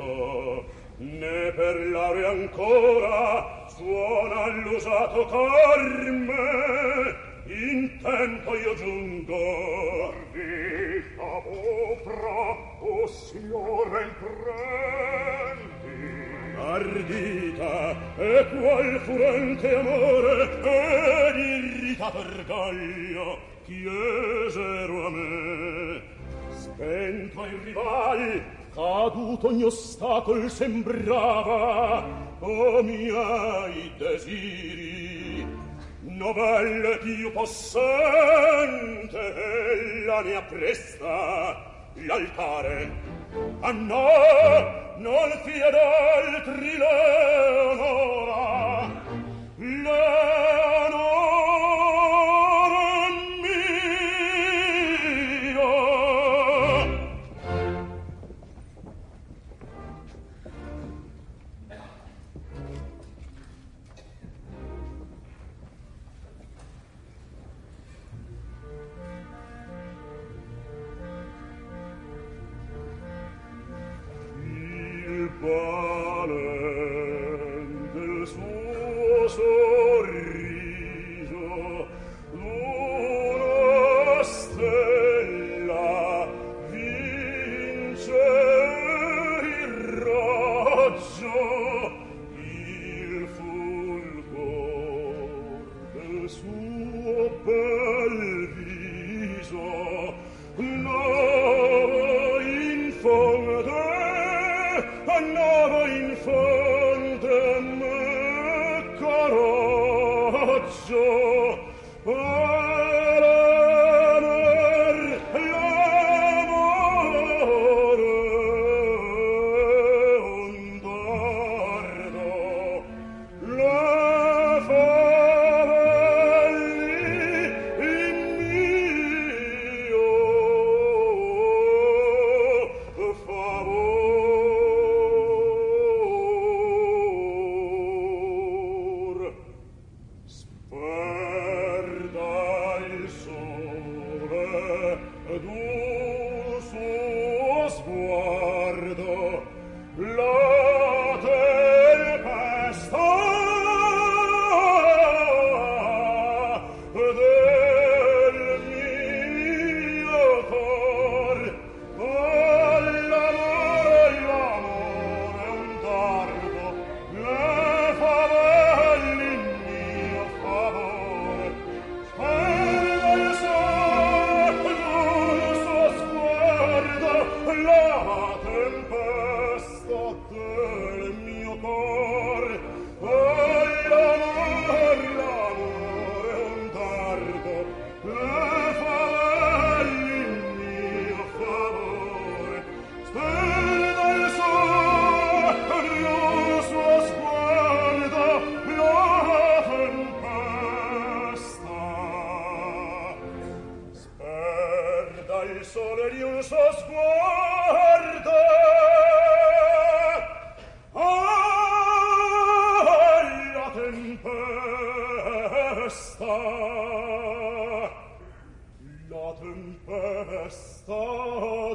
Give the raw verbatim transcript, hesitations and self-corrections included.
né per l'aure ancora suona l'usato carme, in tempo io giungo. Vita opra, o signore, il prendi. Ardita, e qual furente amore, ed irritato orgoglio, chiesero a me. Spento il rival, caduto ogni ostacol sembrava, o miei desiri, novelle più possente, ella ne appresta l'altare. Ah no, non fia d'altri Leonora, Leonora mio. Il balen del suo sorriso, l'una stella vince il raggio, il fulgor del suo bel viso, nova in fonte, nova in fonte me coraggio, l'amor, l'amore un dardo, le favelli in mio favor. Sperda il sole d'un suo sguardo, la tempesta del mio cor. Oh, l'amore, l'amore è un dardo, le favelli in mio favore. Sperda il sole d'un suo sguardo, la tempesta del mio cor. Oh, l'amor, l'amore è un dardo, le favelli in mio favore. Sperda il sole d'un suo sguardo, la tempesta. Sperda il sole di un suo sguardo, ah, la tempesta, la tempesta.